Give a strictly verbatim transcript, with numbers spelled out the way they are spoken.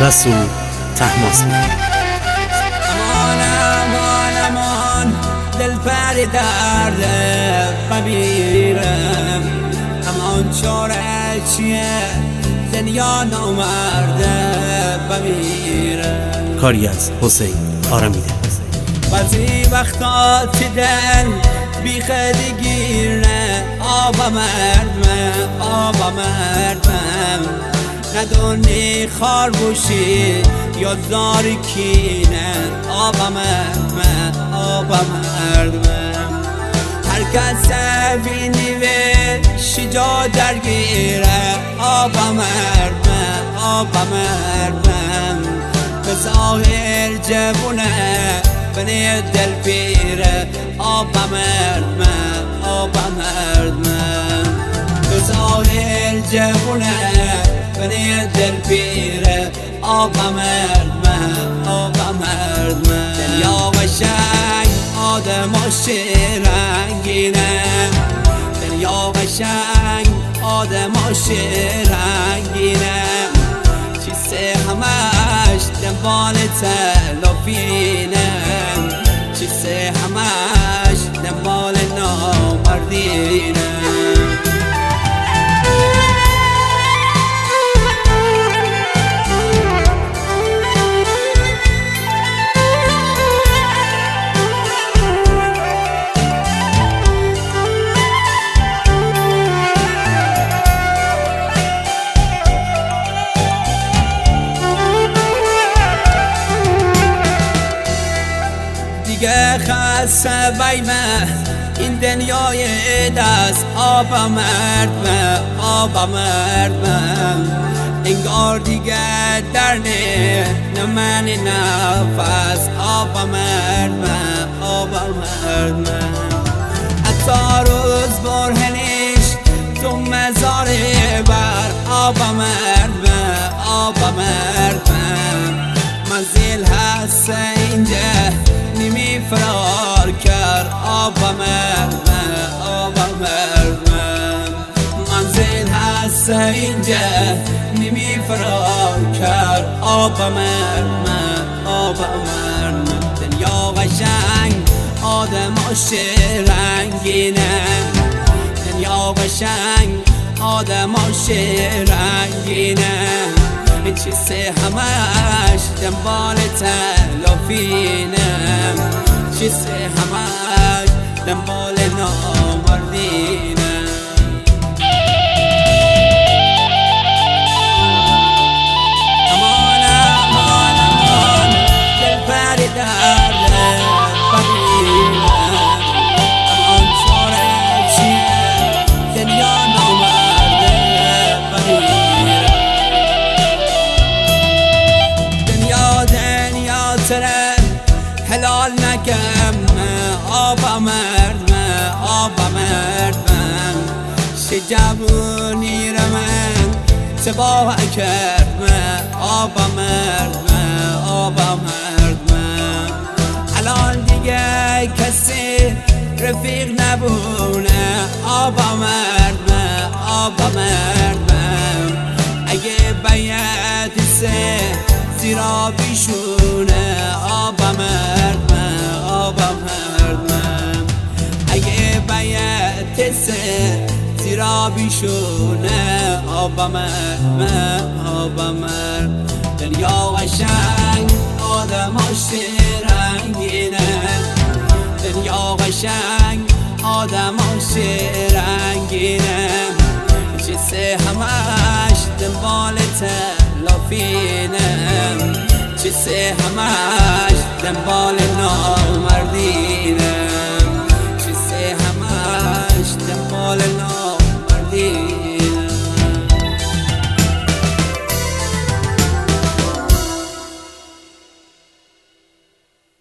رسول طهماسبی. امان امان امان دل پر درد بمیرم، امان چاره چیه دنیا نامرده بمیرم. کاری از حسین آرامیده. بعضی وقتا تی دل بیخدی گیره، آبا مردمم آبا مردمم، ندونی خار بوشی یا داری کینه، آبا مردمم آبا مردمم. هر کس بینی و شجا درگیره، آبا مردمم آبا مردمم، به ظاهر جوونه بنی دل پیره، آبا مردمم آبا مردمم، به ظاهر جوونه بنی دل پیره، آبا مردمم آبا مردمم. دنیا قشنگ آدماش رنگینه، دنیا قشنگ آدماش رنگینه، چیزه همش دنبال تلافینه، چیزه همش دنبال نامردینه. دیگه خسته بیمه این دنیای دست، آبا مردمم آبا مردمم، انگار دیگه در نه نمن نفس، آبا مردمم آبا مردمم. حتی روز برهنش تو مزار بر، آبا مردمم آبا مردمم، منزل هست اینجا نمی فرار کرد، آبا مردمم آبا مردمم، منزل هست اینجا نمی فرار کرد، آبا مردمم آبا مردمم. دنیا قشنگ آدماش رنگینه، دنیا قشنگ آدماش رنگینه، چیزه همش دنبال تلافینه، چیزه همش دنبال نامردینه. امان امان امان دل پر درد بمیرم، امان چاره چیه دنیا نامرده بمیرم. تره حلال نکم آبا مردمم آبا مردمم، چه جوونی رو من تباه کردم، آبا مردمم آبا مردمم. الان دیگه کسی رفیق نبونه، آبا مردمم آبا مردمم، اگه باید سه زیرا بیشونه، آبا مردمم آبا مردمم، اگه باید سه زیرا بیشونه، آبا مردمم آبا مردمم. دنیا قشنگ آدماش رنگینه، دنیا قشنگ آدماش رنگینه، چیزه همش دنبال تلافینه، چیزه همش دنبال نامردینه.